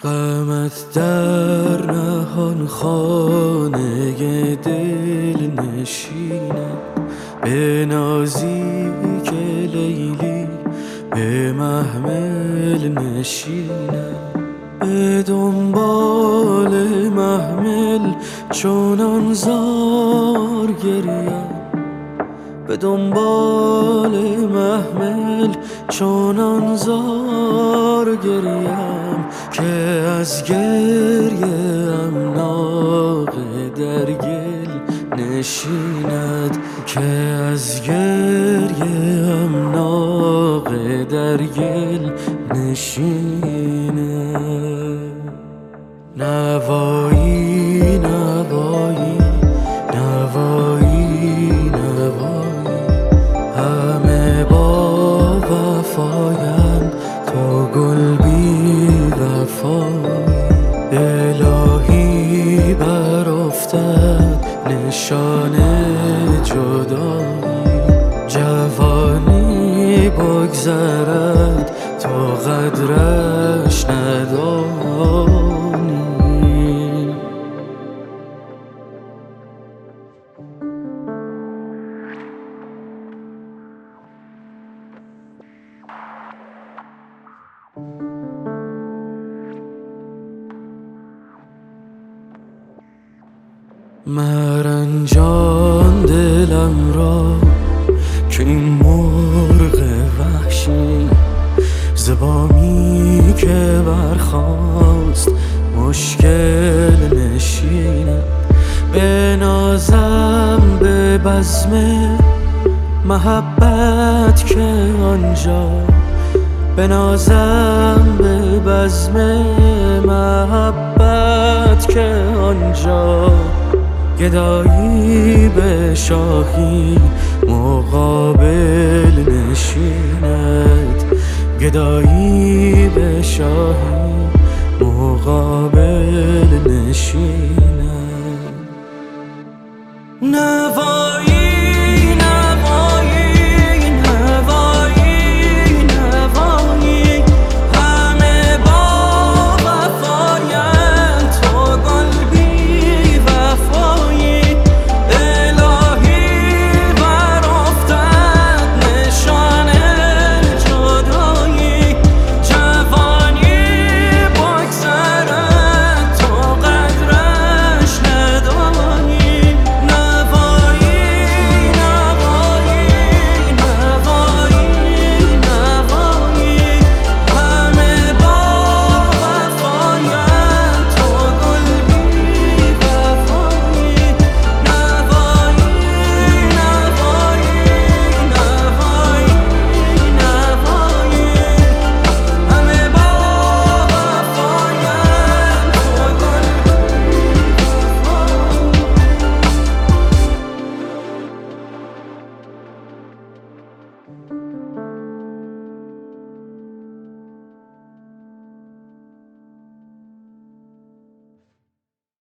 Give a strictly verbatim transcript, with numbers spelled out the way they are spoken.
غمت در نهان خانه دل نشینم، به نازیک لیلی به محمل نشینم. به دنبال محمل چونان زار گریم، به دنبال محمل چونان زار گریم که از گریه ام ناقه در گل نشیند، که از گریه ام ناقه در گل نشیند. نوایی نوایی نوایی نوایی، همه با وفاین تو گل بی وفایی. الهی بر افتد نشان جدایی، جوانی بگذرد تو قدرش ندانی. مرنجان دلم را که این مرغ وحشی زبامی که برخاست مشکل نشینم. به نازم به بزم محبت که آنجا، به نازم به بزم محبت که آنجا. گدایی به شاهی مقابل نشیند، گدایی به شاهی مقابل نشیند. نوا